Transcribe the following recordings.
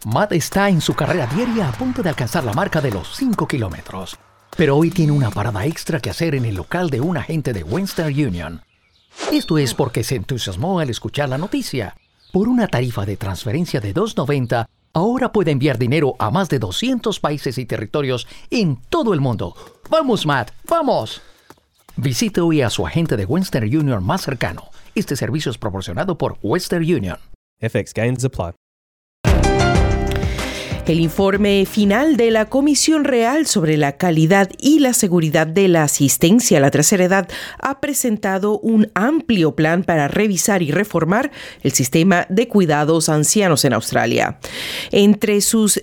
Matt está en su carrera diaria a punto de alcanzar la marca de los 5 kilómetros. Pero hoy tiene una parada extra que hacer en el local de un agente de Western Union. Esto es porque se entusiasmó al escuchar la noticia. Por una tarifa de transferencia de $2.90, ahora puede enviar dinero a más de 200 países y territorios en todo el mundo. ¡Vamos, Matt! ¡Vamos! Visite hoy a su agente de Western Union más cercano. Este servicio es proporcionado por Western Union. FX Gains apply. El informe final de la Comisión Real sobre la calidad y la seguridad de la asistencia a la tercera edad ha presentado un amplio plan para revisar y reformar el sistema de cuidados ancianos en Australia. Entre sus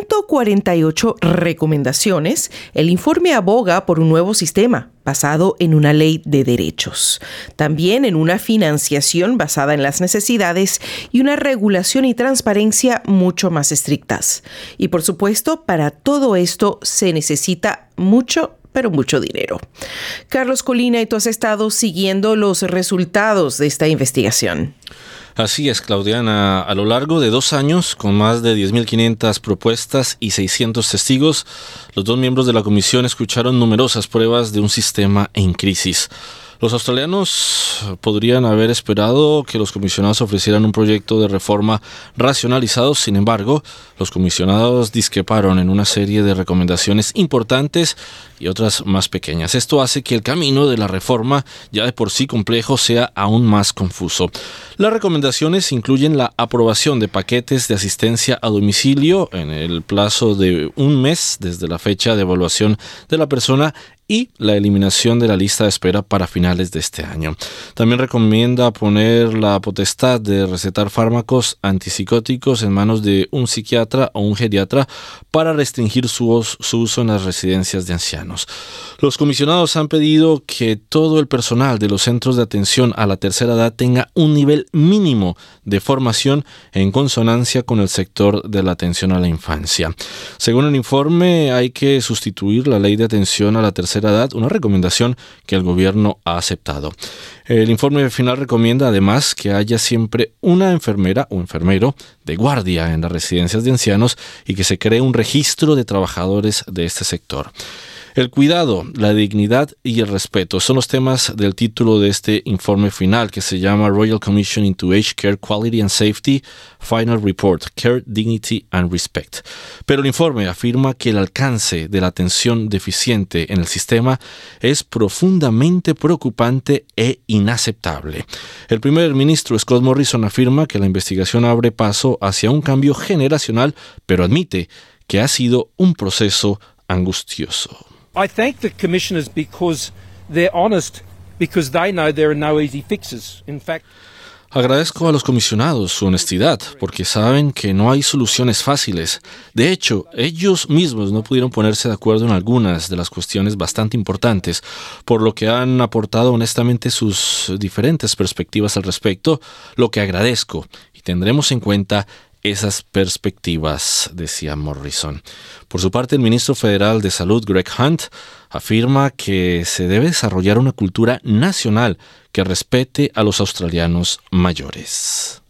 148 recomendaciones, el informe aboga por un nuevo sistema basado en una ley de derechos, también en una financiación basada en las necesidades y una regulación y transparencia mucho más estrictas. Y por supuesto, para todo esto se necesita mucho dinero. Carlos Colina, ¿y tú has estado siguiendo los resultados de esta investigación? Así es, Claudiana. A lo largo de 2 años, con más de 10.500 propuestas y 600 testigos, los 2 miembros de la comisión escucharon numerosas pruebas de un sistema en crisis. Los australianos podrían haber esperado que los comisionados ofrecieran un proyecto de reforma racionalizado. Sin embargo, los comisionados discreparon en una serie de recomendaciones importantes y otras más pequeñas. Esto hace que el camino de la reforma, ya de por sí complejo, sea aún más confuso. Las recomendaciones incluyen la aprobación de paquetes de asistencia a domicilio en el plazo de 1 mes desde la fecha de evaluación de la persona y la eliminación de la lista de espera para finales de este año. También recomienda poner la potestad de recetar fármacos antipsicóticos en manos de un psiquiatra o un geriatra para restringir su uso en las residencias de ancianos. Los comisionados han pedido que todo el personal de los centros de atención a la tercera edad tenga un nivel mínimo de formación en consonancia con el sector de la atención a la infancia. Según el informe, hay que sustituir la ley de atención a la tercera edad, una recomendación que el gobierno ha aceptado. El informe final recomienda además que haya siempre una enfermera o enfermero de guardia en las residencias de ancianos y que se cree un registro de trabajadores de este sector. El cuidado, la dignidad y el respeto son los temas del título de este informe final, que se llama Royal Commission into Aged Care Quality and Safety Final Report, Care, Dignity and Respect. Pero el informe afirma que el alcance de la atención deficiente en el sistema es profundamente preocupante e inaceptable. El primer ministro Scott Morrison afirma que la investigación abre paso hacia un cambio generacional, pero admite que ha sido un proceso angustioso. I thank the commissioners because they're honest, because they know there are no easy fixes. In fact, agradezco a los comisionados su honestidad, porque saben que no hay soluciones fáciles. De hecho, ellos mismos no pudieron ponerse de acuerdo en algunas de las cuestiones bastante importantes, por lo que han aportado honestamente sus diferentes perspectivas al respecto, lo que agradezco, y tendremos en cuenta esas perspectivas, decía Morrison. Por su parte, el ministro federal de Salud, Greg Hunt, afirma que se debe desarrollar una cultura nacional que respete a los australianos mayores.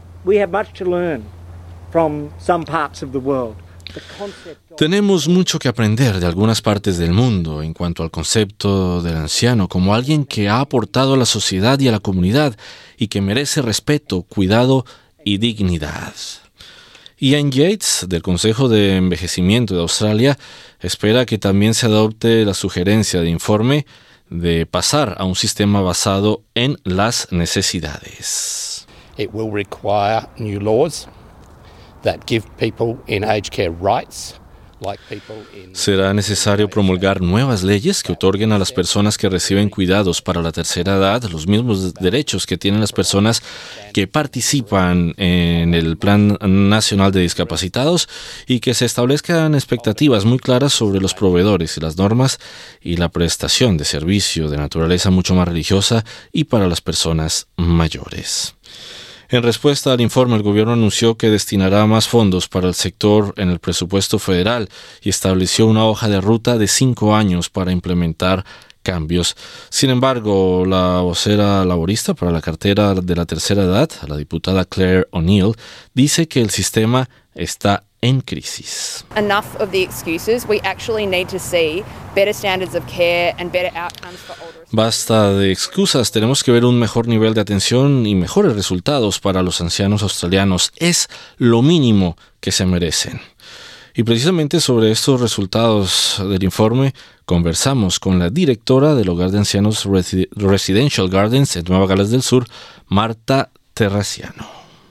Tenemos mucho que aprender de algunas partes del mundo en cuanto al concepto del anciano como alguien que ha aportado a la sociedad y a la comunidad y que merece respeto, cuidado y dignidad. Ian Yates, del Consejo de Envejecimiento de Australia, espera que también se adopte la sugerencia de informe de pasar a un sistema basado en las necesidades. It will require new laws that give people in aged care rights. Será necesario promulgar nuevas leyes que otorguen a las personas que reciben cuidados para la tercera edad los mismos derechos que tienen las personas que participan en el Plan Nacional de Discapacitados y que se establezcan expectativas muy claras sobre los proveedores y las normas y la prestación de servicio de naturaleza mucho más religiosa y para las personas mayores. En respuesta al informe, el gobierno anunció que destinará más fondos para el sector en el presupuesto federal y estableció una hoja de ruta de 5 años para implementar cambios. Sin embargo, la vocera laborista para la cartera de la tercera edad, la diputada Claire O'Neill, dice que el sistema está en crisis. Enough of the excuses. We actually need to see better standards of care and better outcomes for older. Basta de excusas, tenemos que ver un mejor nivel de atención y mejores resultados para los ancianos australianos. Es lo mínimo que se merecen. Y precisamente sobre estos resultados del informe conversamos con la directora del Hogar de Ancianos Residential Gardens en Nueva Gales del Sur, Marta Terraciano.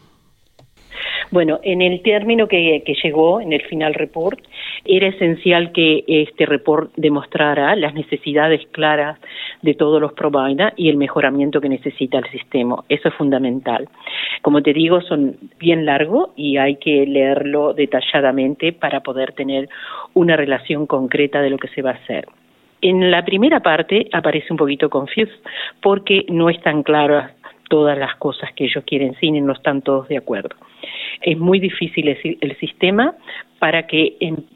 Bueno, en el término que llegó en el final report, era esencial que este report demostrara las necesidades claras de todos los providers y el mejoramiento que necesita el sistema. Eso es fundamental. Como te digo, son bien largos y hay que leerlo detalladamente para poder tener una relación concreta de lo que se va a hacer. En la primera parte aparece un poquito confused porque no están claras todas las cosas que ellos quieren, sí, y no están todos de acuerdo. Es muy difícil el sistema para que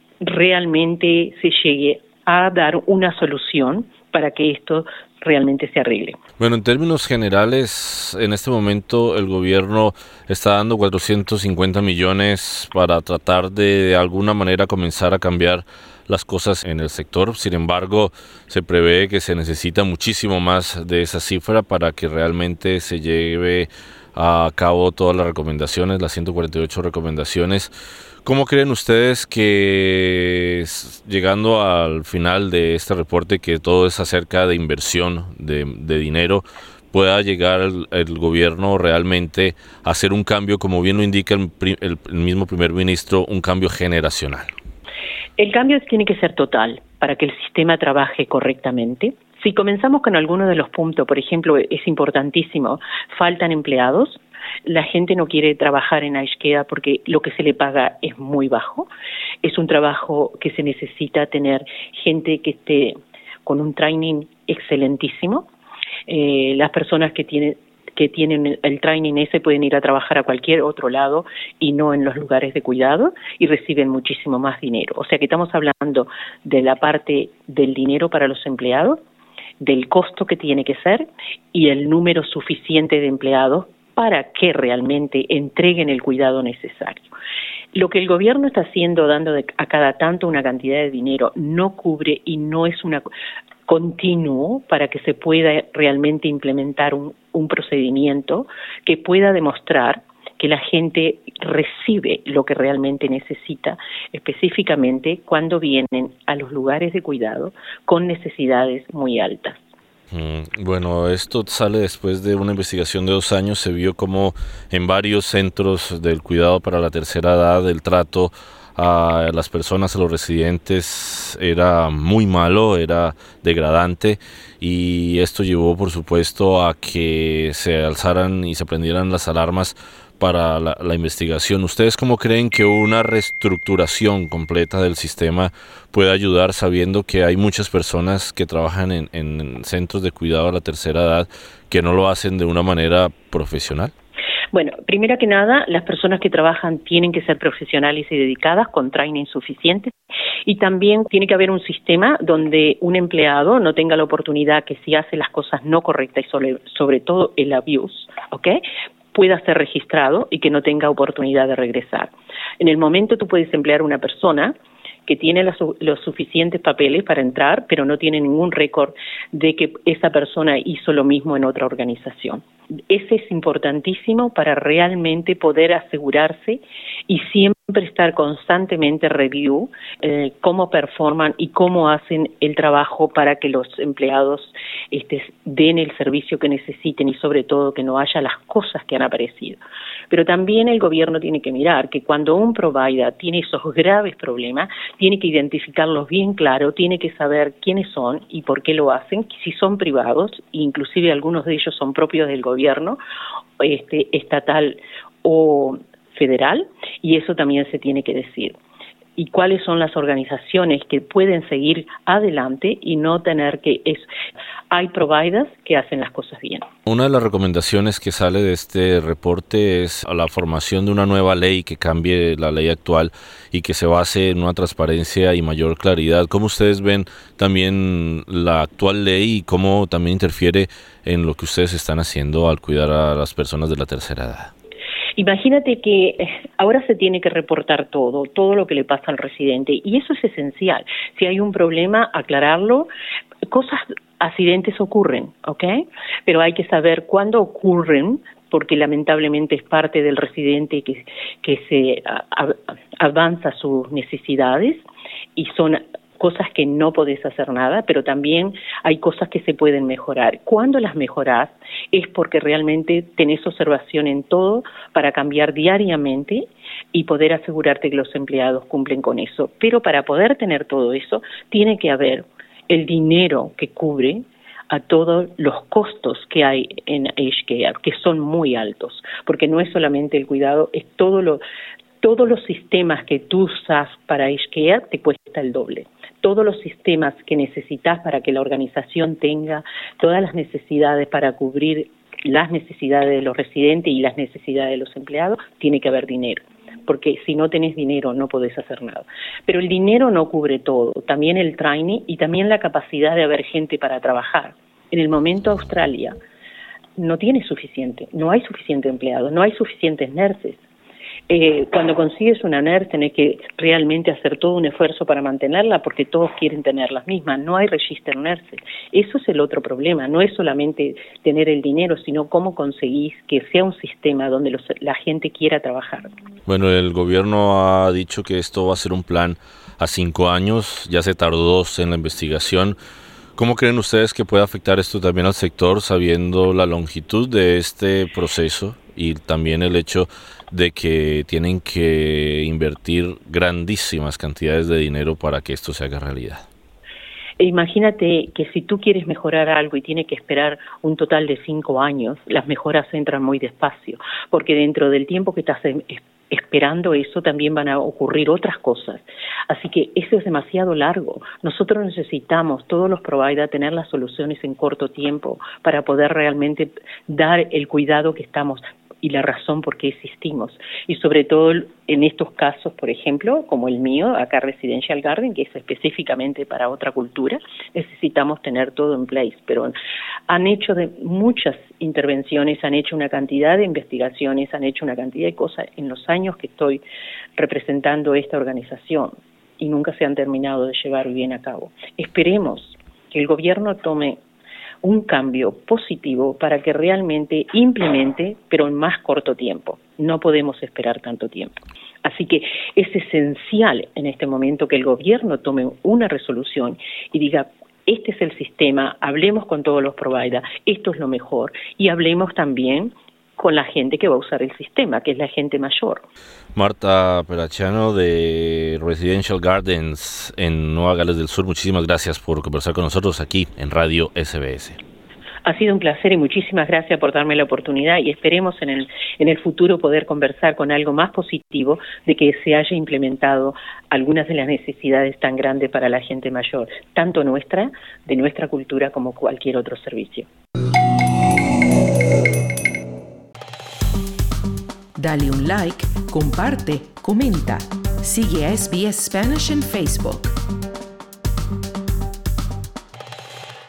realmente se llegue a dar una solución para que esto realmente se arregle. Bueno, en términos generales, en este momento el gobierno está dando 450 millones para tratar de alguna manera comenzar a cambiar las cosas en el sector. Sin embargo, se prevé que se necesita muchísimo más de esa cifra para que realmente se lleve a cabo todas las recomendaciones, las 148 recomendaciones. ¿Cómo creen ustedes que, llegando al final de este reporte, que todo es acerca de inversión de dinero, pueda llegar el gobierno realmente a hacer un cambio, como bien lo indica el mismo primer ministro, un cambio generacional? El cambio tiene que ser total para que el sistema trabaje correctamente. Si comenzamos con algunos de los puntos, por ejemplo, es importantísimo, faltan empleados. La gente no quiere trabajar en Aged Care porque lo que se le paga es muy bajo. Es un trabajo que se necesita tener gente que esté con un training excelentísimo. Las personas que tienen el training ese pueden ir a trabajar a cualquier otro lado y no en los lugares de cuidado y reciben muchísimo más dinero. O sea que estamos hablando de la parte del dinero para los empleados, del costo que tiene que ser y el número suficiente de empleados para que realmente entreguen el cuidado necesario. Lo que el gobierno está haciendo, dando a cada tanto una cantidad de dinero, no cubre y no es una continuo para que se pueda realmente implementar un procedimiento que pueda demostrar que la gente recibe lo que realmente necesita, específicamente cuando vienen a los lugares de cuidado con necesidades muy altas. Bueno, esto sale después de una investigación de 2 años. Se vio como en varios centros del cuidado para la tercera edad el trato a las personas, a los residentes, era muy malo, era degradante, y esto llevó, por supuesto, a que se alzaran y se prendieran las alarmas para la investigación. ¿Ustedes cómo creen que una reestructuración completa del sistema puede ayudar, sabiendo que hay muchas personas que trabajan en centros de cuidado a la tercera edad que no lo hacen de una manera profesional? Bueno, primero que nada, las personas que trabajan tienen que ser profesionales y dedicadas con training suficiente, y también tiene que haber un sistema donde un empleado no tenga la oportunidad que, si hace las cosas no correctas y sobre todo el abuse, ¿okay?, pueda ser registrado y que no tenga oportunidad de regresar. En el momento tú puedes emplear una persona que tiene los suficientes papeles para entrar, pero no tiene ningún récord de que esa persona hizo lo mismo en otra organización. Ese es importantísimo para realmente poder asegurarse y siempre estar constantemente review cómo performan y cómo hacen el trabajo para que los empleados den el servicio que necesiten y sobre todo que no haya las cosas que han aparecido. Pero también el gobierno tiene que mirar que cuando un provider tiene esos graves problemas, tiene que identificarlos bien claro, tiene que saber quiénes son y por qué lo hacen, si son privados, inclusive algunos de ellos son propios del gobierno estatal o federal, y eso también se tiene que decir. Y cuáles son las organizaciones que pueden seguir adelante y no tener que... Hay providers que hacen las cosas bien. Una de las recomendaciones que sale de este reporte es la formación de una nueva ley que cambie la ley actual y que se base en una transparencia y mayor claridad. ¿Cómo ustedes ven también la actual ley y cómo también interfiere en lo que ustedes están haciendo al cuidar a las personas de la tercera edad? Imagínate que ahora se tiene que reportar todo lo que le pasa al residente, y eso es esencial. Si hay un problema, aclararlo. Accidentes ocurren, ¿ok? Pero hay que saber cuándo ocurren, porque lamentablemente es parte del residente que se avanza sus necesidades, y son cosas que no podés hacer nada, pero también hay cosas que se pueden mejorar. Cuando las mejorás es porque realmente tenés observación en todo para cambiar diariamente y poder asegurarte que los empleados cumplen con eso. Pero para poder tener todo eso, tiene que haber el dinero que cubre a todos los costos que hay en Aged Care, que son muy altos, porque no es solamente el cuidado, es todos los sistemas que tú usas para Aged Care te cuesta el doble. Todos los sistemas que necesitas para que la organización tenga todas las necesidades para cubrir las necesidades de los residentes y las necesidades de los empleados, tiene que haber dinero. Porque si no tenés dinero no podés hacer nada. Pero el dinero no cubre todo, también el training y también la capacidad de haber gente para trabajar. En el momento Australia no tiene suficiente, no hay suficiente empleados, no hay suficientes nurses. Cuando consigues una nurse tenés que realmente hacer todo un esfuerzo para mantenerla, porque todos quieren tener las mismas, no hay register nurses. Eso es el otro problema, no es solamente tener el dinero, sino cómo conseguís que sea un sistema donde la gente quiera trabajar. Bueno, el gobierno ha dicho que esto va a ser un plan a 5 años, ya se tardó 2 en la investigación. ¿Cómo creen ustedes que puede afectar esto también al sector, sabiendo la longitud de este proceso y también el hecho de que tienen que invertir grandísimas cantidades de dinero para que esto se haga realidad? Imagínate que si tú quieres mejorar algo y tienes que esperar un total de 5 años, las mejoras entran muy despacio, porque dentro del tiempo que estás esperando eso también van a ocurrir otras cosas. Así que eso es demasiado largo. Nosotros necesitamos, todos los providers, tener las soluciones en corto tiempo para poder realmente dar el cuidado que estamos y la razón por qué existimos. Y sobre todo en estos casos, por ejemplo, como el mío, acá Residential Garden, que es específicamente para otra cultura, necesitamos tener todo en place. Pero han hecho muchas intervenciones, han hecho una cantidad de investigaciones, han hecho una cantidad de cosas en los años que estoy representando esta organización y nunca se han terminado de llevar bien a cabo. Esperemos que el gobierno tome un cambio positivo para que realmente implemente, pero en más corto tiempo. No podemos esperar tanto tiempo. Así que es esencial en este momento que el gobierno tome una resolución y diga, este es el sistema, hablemos con todos los providers, esto es lo mejor, y hablemos también con la gente que va a usar el sistema, que es la gente mayor. Marta Perachano de Residential Gardens en Nueva Gales del Sur, muchísimas gracias por conversar con nosotros aquí en Radio SBS. Ha sido un placer y muchísimas gracias por darme la oportunidad, y esperemos en el futuro poder conversar con algo más positivo de que se haya implementado algunas de las necesidades tan grandes para la gente mayor, tanto de nuestra cultura como cualquier otro servicio. Dale un like, comparte, comenta. Sigue a SBS Spanish en Facebook.